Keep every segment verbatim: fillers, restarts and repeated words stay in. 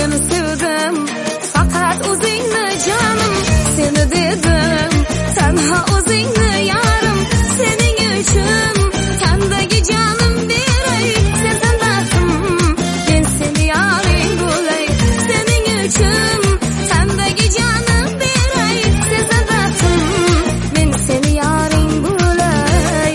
seni sevdim, fakat o'zingni jonim, seni dedim, tanha o'zingni yarim, sening uchun tandagi jonim beray, sendan baxtim, men seni yaring bo'lay, sening uchun tandagi jonim beray, sendan baxtim, men seni yaring bo'lay.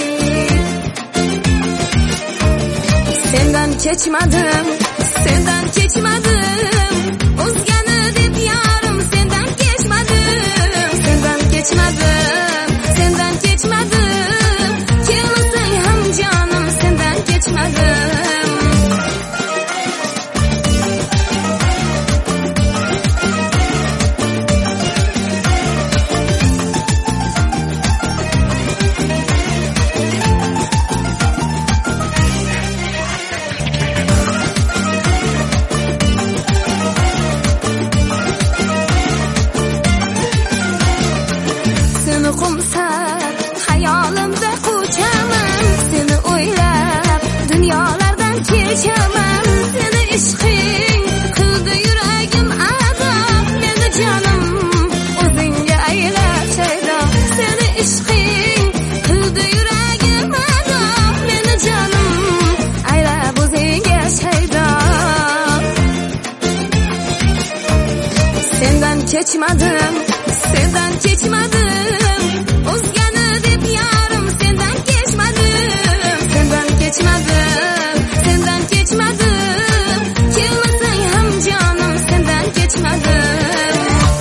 Sendan kechmadim, sendan kechmadim, o'zgani deb yarim, sendan kechmadim, sendan kechmadim, sendan kechmadim, kelmasang ham jonim, sendan kechmadim. Qumsa hayolimda qo'chaman, seni o'ylab dunyolardan kechaman, seni ishqing qildi yuragim adob, meni jonim o'zingga aylab shaydo, seni ishqing qildi yuragim adob, meni jonim aylab o'zingga shaydo. Sendan kechmadim, sendan kechmadim, o'zgani deb yarim, sendan kechmadim, sendan kechmadim, sendan kechmadim, kelmasang ham jonim, sendan kechmadim.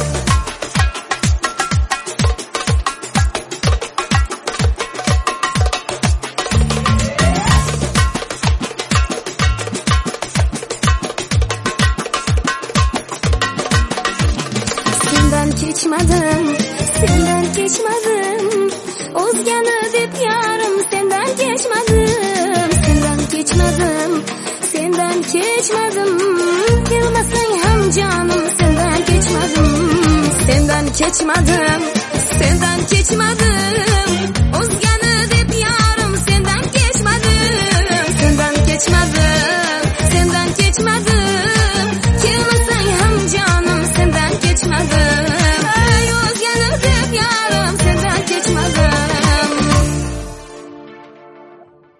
Sendan kechmadim, sendan kechmadim, o'zgani deb yarim, sendan kechmadim, sendan kechmadim, sendan kechmadim, kelmasang ham jonim, sendan kechmadim, sendan kechmadim, sendan kechmadim, o'zgani deb yarim, sendan kechmadim, sendan kechmadim, sendan kechmadim, kelmasang ham jonim, sendan kechmadim.